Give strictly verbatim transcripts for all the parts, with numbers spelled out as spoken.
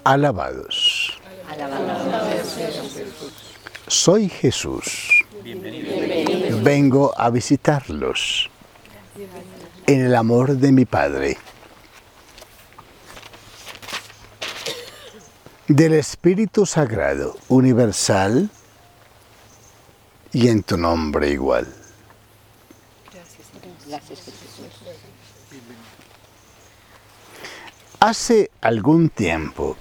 Alabados. Soy Jesús. Vengo a visitarlos en el amor de mi Padre, del Espíritu Sagrado, universal, y en tu nombre igual. Hace algún tiempo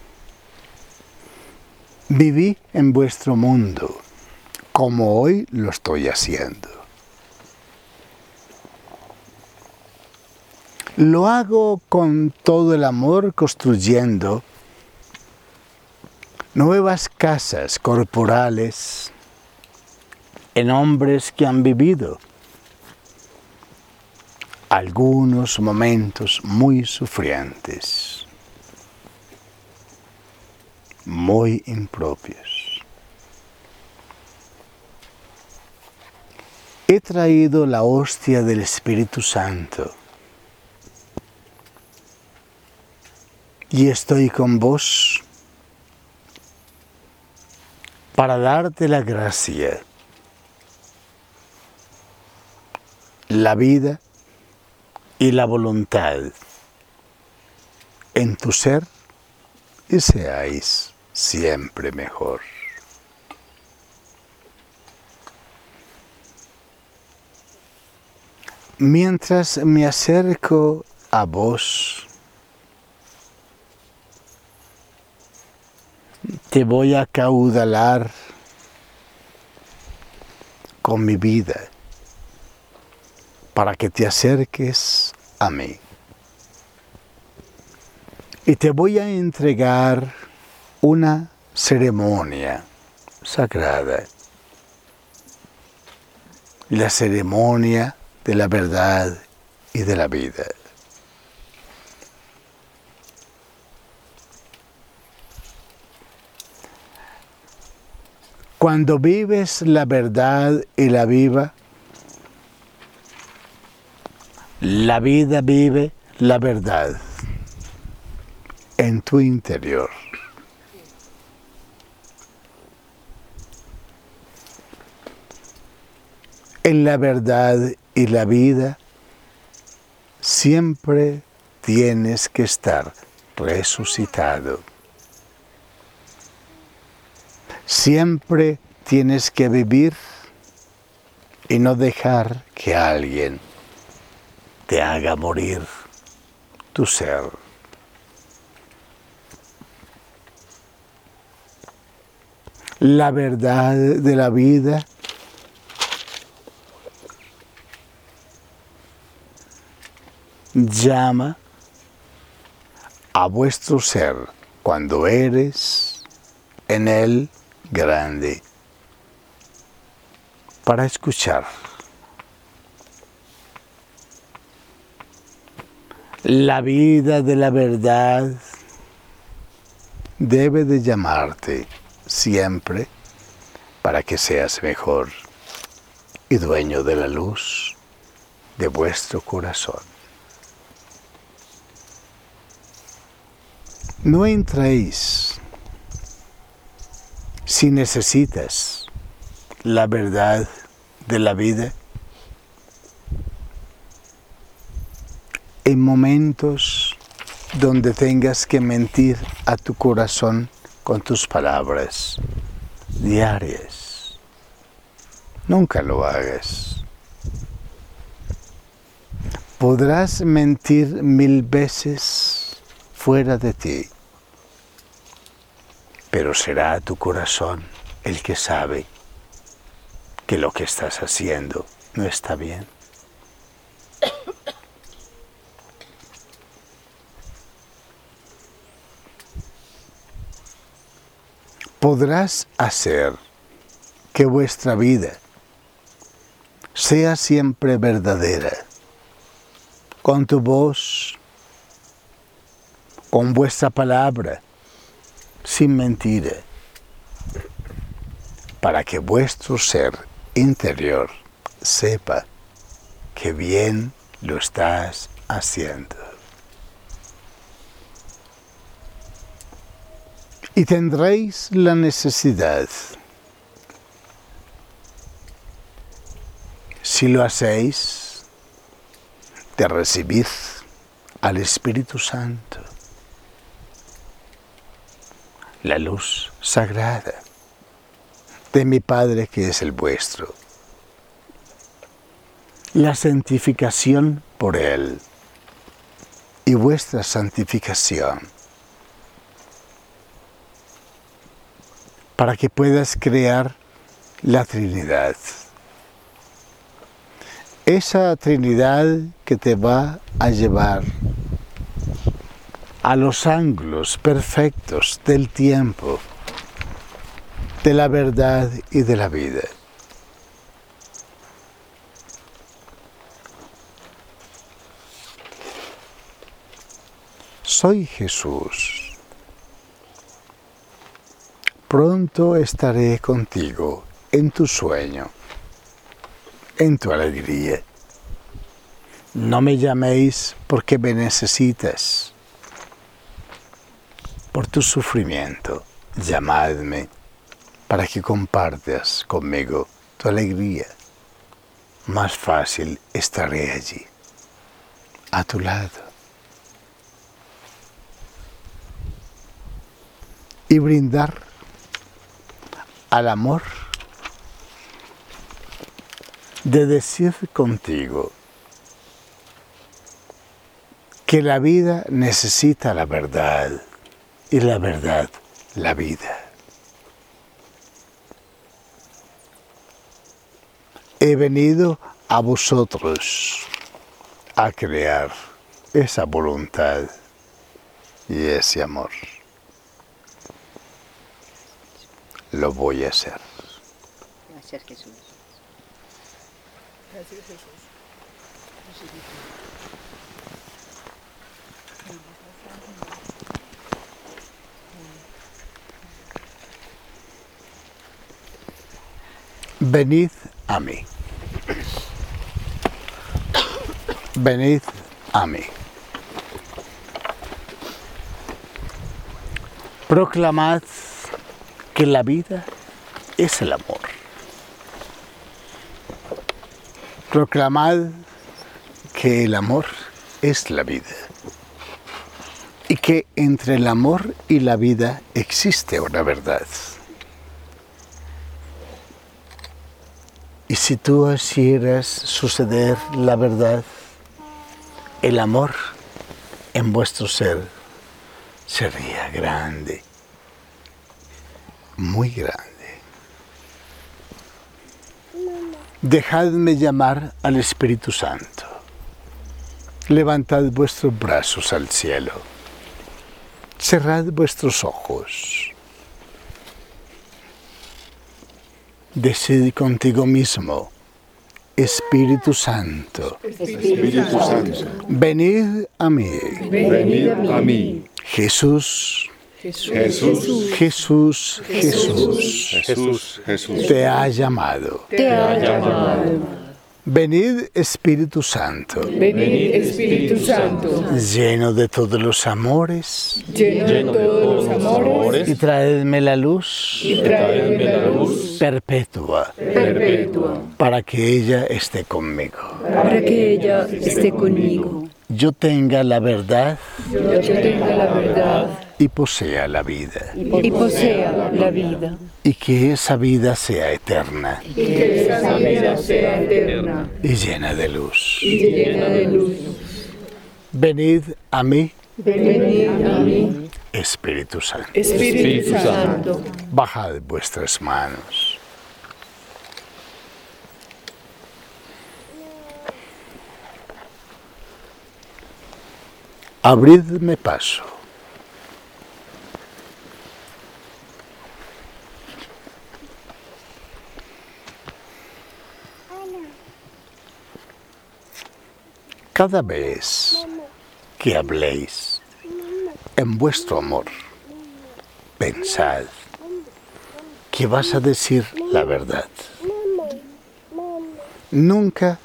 viví en vuestro mundo, como hoy lo estoy haciendo. Lo hago con todo el amor, construyendo nuevas casas corporales en hombres que han vivido algunos momentos muy sufrientes, muy impropios. He traído la hostia del Espíritu Santo y estoy con vos para darte la gracia, la vida y la voluntad en tu ser, y seáis siempre mejor. Mientras me acerco a vos, te voy a acaudalar con mi vida para que te acerques a mí. Y te voy a entregar una ceremonia sagrada, la ceremonia de la verdad y de la vida. Cuando vives la verdad y la vida, la vida vive la verdad en tu interior. En la verdad y la vida siempre tienes que estar resucitado. Siempre tienes que vivir y no dejar que alguien te haga morir tu ser. La verdad de la vida llama a vuestro ser cuando eres en él grande para escuchar. La vida de la verdad debe de llamarte siempre para que seas mejor y dueño de la luz de vuestro corazón. No entréis si necesitas la verdad de la vida en momentos donde tengas que mentir a tu corazón con tus palabras diarias. Nunca lo hagas. Podrás mentir mil veces fuera de ti, pero será tu corazón el que sabe que lo que estás haciendo no está bien. Podrás hacer que vuestra vida sea siempre verdadera, con tu voz, con vuestra palabra, sin mentira, para que vuestro ser interior sepa que bien lo estás haciendo. y tendréis la necesidad. Si lo hacéis, de recibir al Espíritu Santo, la luz sagrada de mi Padre que es el vuestro, la santificación por Él y vuestra santificación, para que puedas crear la Trinidad. Esa Trinidad que te va a llevar a los ángulos perfectos del tiempo, de la verdad y de la vida. Soy Jesús. Pronto estaré contigo en tu sueño, en tu alegría. No me llaméis porque me necesitas. Por tu sufrimiento, llamadme para que compartas conmigo tu alegría. Más fácil estaré allí, a tu lado. Y brindar al amor de decir contigo que la vida necesita la verdad y la verdad la vida. He venido a vosotros a crear esa voluntad y ese amor. Lo voy a hacer. Gracias, Jesús. Gracias, Jesús. Venid a mí. Venid a mí. Proclamad que la vida es el amor. Proclamad que el amor es la vida y que entre el amor y la vida existe una verdad. Y si tú hicieras suceder la verdad, el amor en vuestro ser sería grande, muy grande. Dejadme llamar al Espíritu Santo. Levantad vuestros brazos al cielo. Cerrad vuestros ojos. Decid contigo mismo, Espíritu Santo, Espíritu Santo, venid a mí. venid a mí. Jesús, Jesús, Jesús, Jesús, Jesús, Jesús, te ha llamado. te ha llamado. Venid, Espíritu Santo, Venid, Espíritu Santo, lleno de todos los amores, lleno de todos los amores, y traedme la luz y traedme la luz perpetua, perpetua, para que ella esté conmigo. Para que ella esté conmigo, Yo tenga la verdad yo tenga la verdad y posea la vida, y posea la vida, y que esa vida sea eterna y que esa vida sea eterna y llena de luz. y llena de luz. Venid a mí, Venid a mí, Espíritu Santo. Espíritu Santo, Bajad vuestras manos. Abridme paso. Cada vez que habléis en vuestro amor, pensad que vas a decir la verdad. Nunca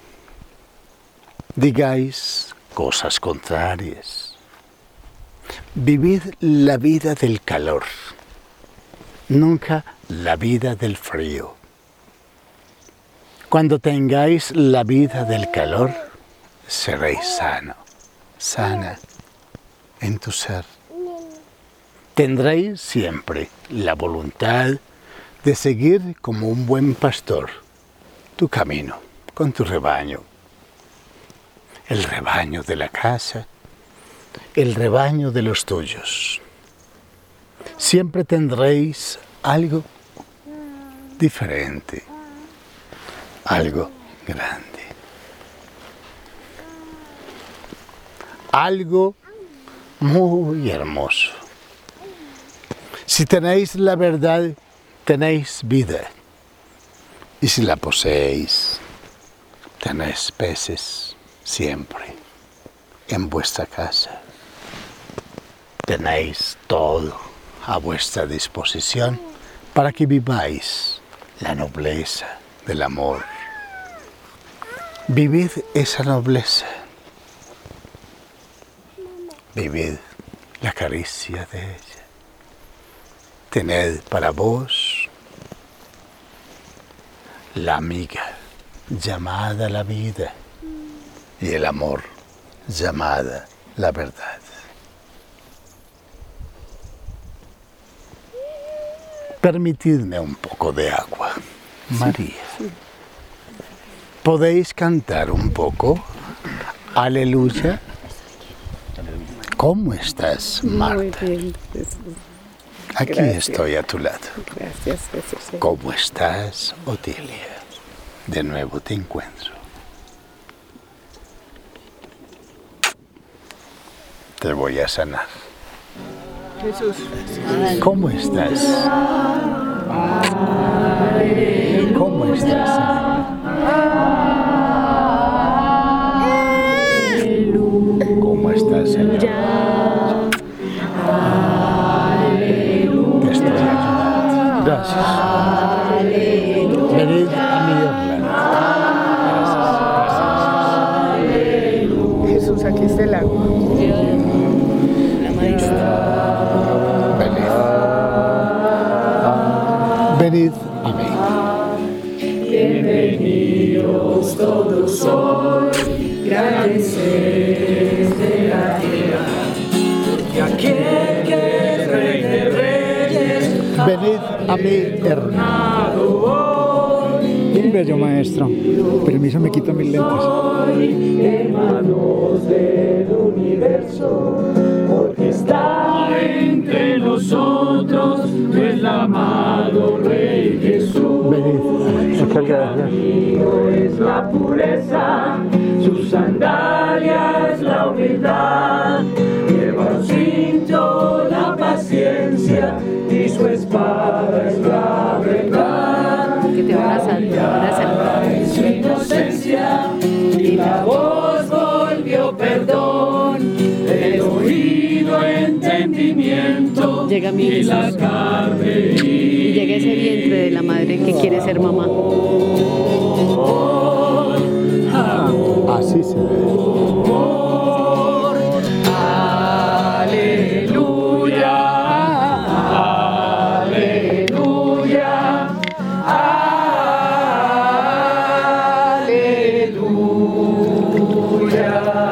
digáis cosas contrarias. Vivid la vida del calor, nunca la vida del frío. Cuando tengáis la vida del calor, seréis sano, sana en tu ser. Tendréis siempre la voluntad de seguir como un buen pastor tu camino con tu rebaño. El rebaño de la casa, el rebaño de los tuyos. Siempre tendréis algo diferente, algo grande, algo muy hermoso. Si tenéis la verdad, tenéis vida. Y si la poseéis, tenéis peces siempre en vuestra casa. Tenéis todo a vuestra disposición para que viváis la nobleza del amor. Vivid esa nobleza. Vivid la caricia de ella. Tened para vos la amiga llamada la vida y el amor llamada la verdad. Permitidme un poco de agua, María. ¿Podéis cantar un poco? Aleluya. ¿Cómo estás, Marta? Muy bien, Jesús. Aquí Gracias. estoy a tu lado. Gracias, Jesús. ¿Cómo estás, Otilia? De nuevo te encuentro. Te voy a sanar. Jesús. ¿Cómo estás? ¿Cómo estás? ¿Cómo estás, Señor? Te estoy ayudando. Gracias. Venid a mi Orlando. Jesús, aquí está el agua. La maestra. Venid. Venid a mí. Bienvenidos todos hoy, grandes seres de la tierra, porque aquel que es Rey de Reyes Venid a mi hermano. Bien bello, maestro. Permiso, me quito mis lentes. hermanos del universo, porque está entre nosotros el amado Rey Jesús. Venid. Su camino es la pureza, su sandalia es la humildad, lleva un cinto la paciencia y su espada es la verdad. Que te abrazan, te abrazan. En su inocencia y la voz volvió perdón, el oído entendimiento Llega mi y la Jesús. carne Y llega ese vientre de la madre que quiere ser mamá. Así se ve. Aleluya, aleluya, aleluya,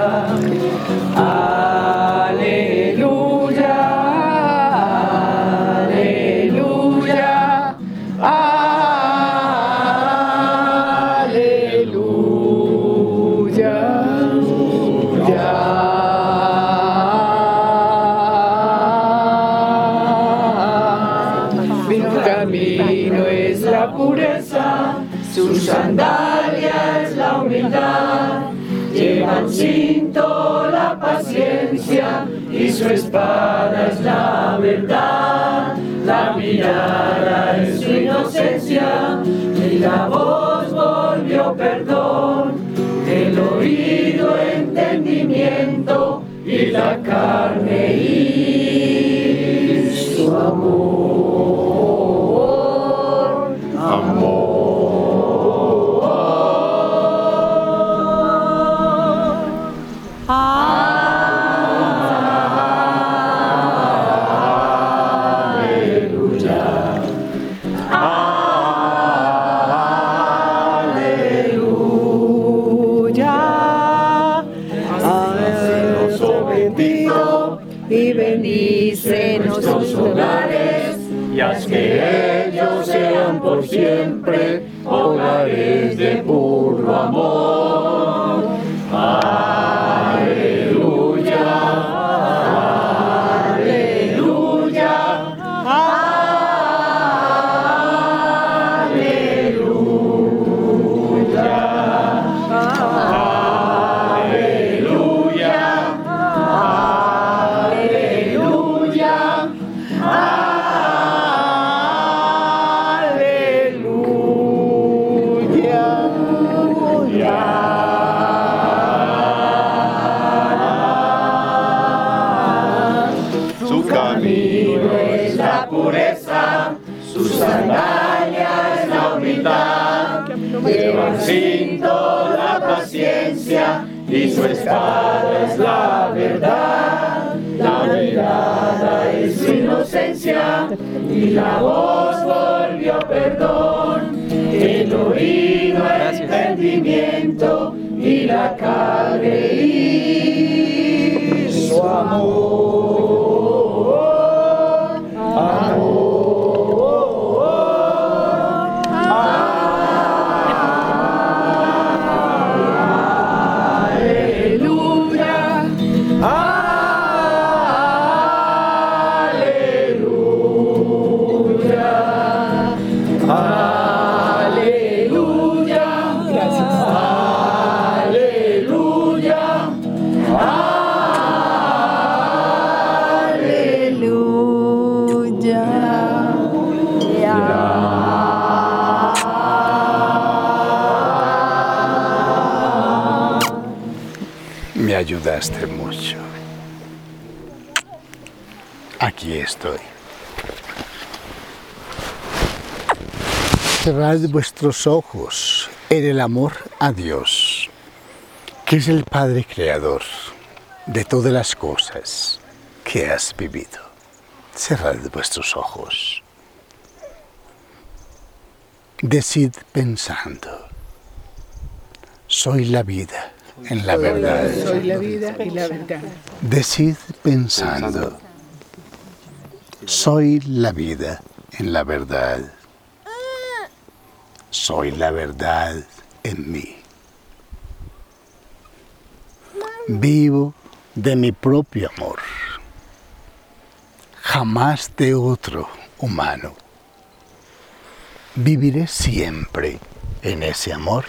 aleluya, aleluya, camino es la pureza, su sandalia es la humildad, lleva un cinto la paciencia y su espada es la verdad. La mirada es su inocencia y la voz volvió perdón, el oído entendimiento y la carne y su amor. Amor. bendice nuestros hogares y haz que ellos sean por siempre hogares de puro amor. Aleluya, aleluya, aleluya, aleluya, aleluya. Su camino Es la pureza, su sandalia es la humildad, lleva cinto la paciencia y su espada es la verdad. La mirada es su inocencia y la voz volvió perdón, el oído entendimiento y la carne hizo amor. Me ayudaste mucho. Aquí estoy. Cerrad vuestros ojos en el amor a Dios, que es el Padre Creador de todas las cosas que has vivido. Cerrad vuestros ojos. Decid pensando, soy la vida en la verdad. Soy la vida y la verdad. Decid pensando, soy la vida en la verdad. Soy la verdad en mí. Vivo de mi propio amor, jamás de otro humano. Viviré siempre en ese amor,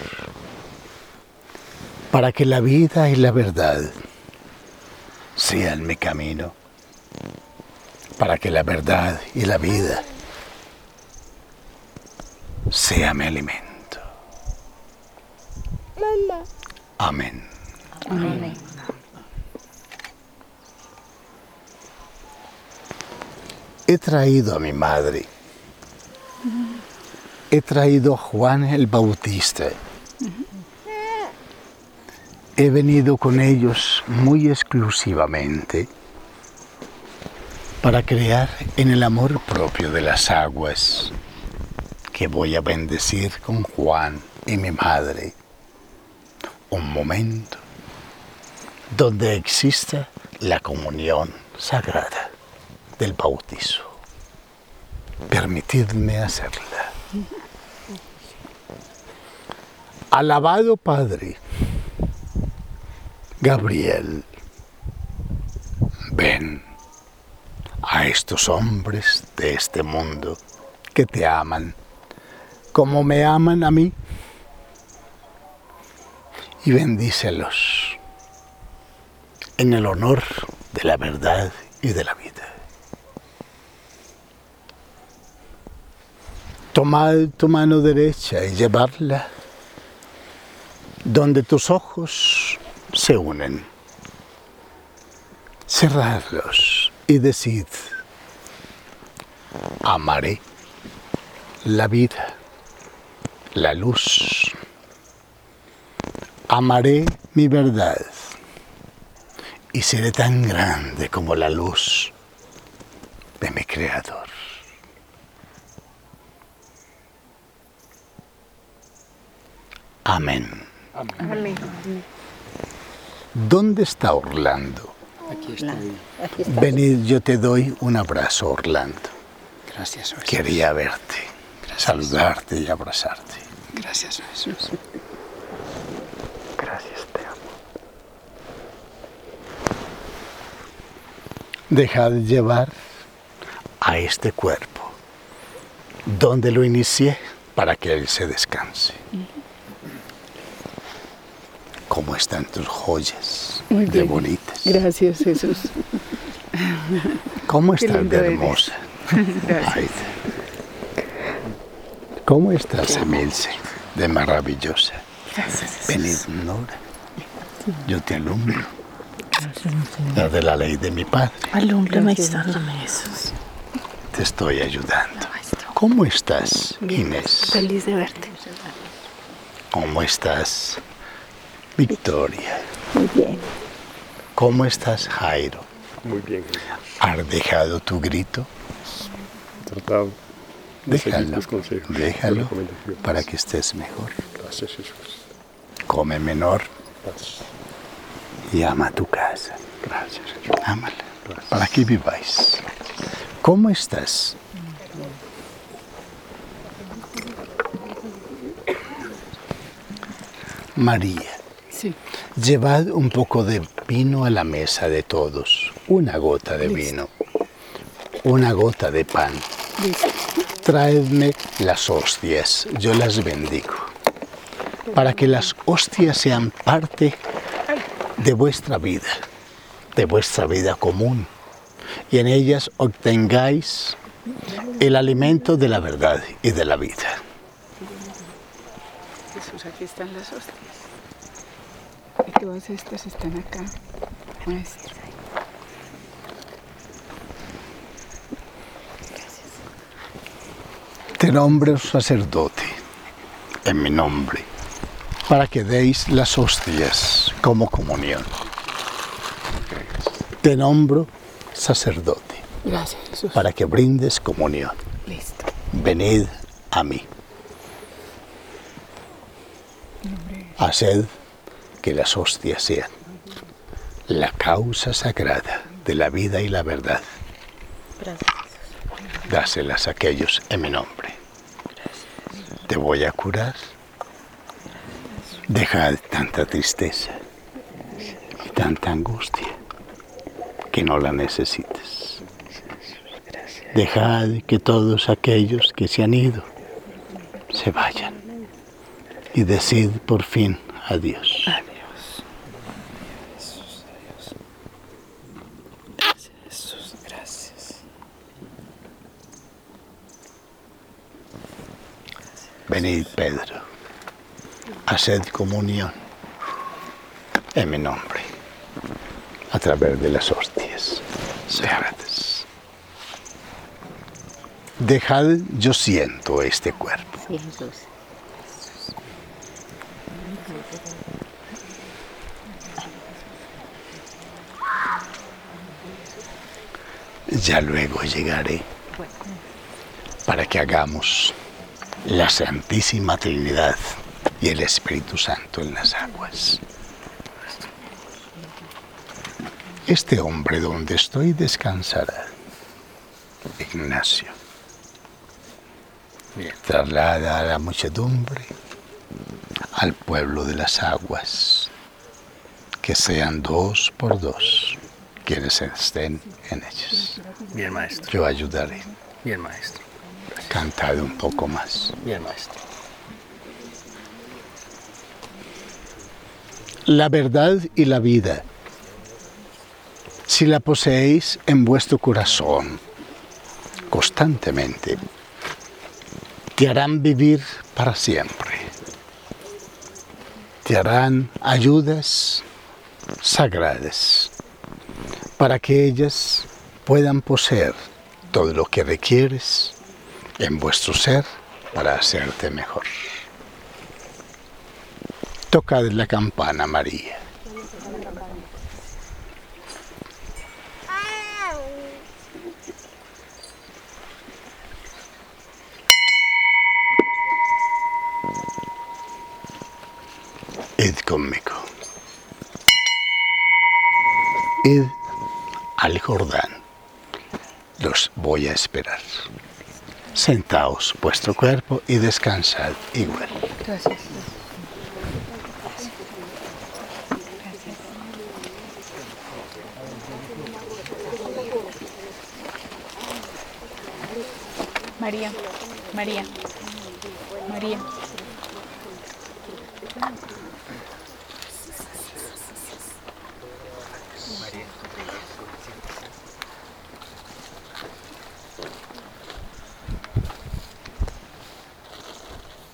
para que la vida y la verdad sean mi camino, para que la verdad y la vida sea mi alimento. Amén. Amén. He traído a mi madre, he traído a Juan el Bautista. He venido con ellos muy exclusivamente para crear en el amor propio de las aguas que voy a bendecir con Juan y mi madre. Un momento donde exista la comunión sagrada del bautizo. Permitidme hacerla. Alabado Padre Gabriel, ven a estos hombres de este mundo que te aman como me aman a mí y bendícelos en el honor de la verdad y de la vida. Tomad tu mano derecha y llevarla donde tus ojos se unen. Cerradlos y decid, amaré la vida, la luz. Amaré mi verdad y seré tan grande como la luz de mi Creador. Amén. Amén. ¿Dónde está Orlando? Aquí estoy. Aquí está. Venid, yo te doy un abrazo, Orlando. Gracias, Jesús. Quería verte, saludarte y abrazarte. Gracias, Jesús. Gracias, te amo. Dejad llevar a este cuerpo, donde lo inicié, para que él se descanse. ¿Cómo están tus joyas? Muy De bien. bonitas. Gracias, Jesús. ¿Cómo Qué estás lindo de eres. hermosa? Gracias. Ay, ¿cómo estás, Emilce? De maravillosa. Gracias. Venid, Nora. Yo te alumbro. La de la ley de mi padre. Alúmbrame y sálvame, Jesús. Te estoy ayudando. ¿Cómo estás, Inés? Feliz de verte. ¿Cómo estás, Victoria? Muy bien. ¿Cómo estás, Jairo? Muy bien, ¿Has dejado tu grito? tratado de seguir Déjalo, tus consejos, tus déjalo recomendaciones. para que estés mejor. Gracias, Jesús. Come menor Gracias. y ama tu casa. Gracias, Jesús. Ámala, para que viváis. ¿Cómo estás? María, Sí. llevad un poco de vino a la mesa de todos. Una gota de vino. Una gota de pan. Listo. Traedme las hostias, yo las bendigo, para que las hostias sean parte de vuestra vida, de vuestra vida común, y en ellas obtengáis el alimento de la verdad y de la vida. Jesús, aquí están las hostias. Y todas estas están acá, maestro. Te nombro sacerdote en mi nombre, para que deis las hostias como comunión. Te nombro sacerdote, Gracias, Jesús. para que brindes comunión. Listo. Venid a mí. Haced que las hostias sean la causa sagrada de la vida y la verdad. Gracias. Dáselas a aquellos en mi nombre. Te voy a curar. Dejad tanta tristeza y tanta angustia que no la necesites. Dejad que todos aquellos que se han ido se vayan y decid por fin adiós. Jesús, gracias. Venid, Pedro, haced comunión en mi nombre, a través de las hostias sagradas. Dejad, yo siento este cuerpo. Sí, Jesús. Ya luego llegaré para que hagamos la Santísima Trinidad y el Espíritu Santo en las aguas. Este hombre donde estoy descansará. Ignacio. Traslada a la muchedumbre al pueblo de las aguas, que sean dos por dos quienes estén en ellas. Bien, maestro. Yo ayudaré. Bien, maestro. Cantad un poco más. Bien, maestro. La verdad y la vida, si la poseéis en vuestro corazón constantemente, te harán vivir para siempre. Te harán ayudas sagradas para que ellas puedan poseer todo lo que requieres en vuestro ser para hacerte mejor. Tocad la campana, María. Id conmigo. Id al Jordán. Los voy a esperar. Sentaos vuestro cuerpo y descansad igual. Gracias. María, María, María.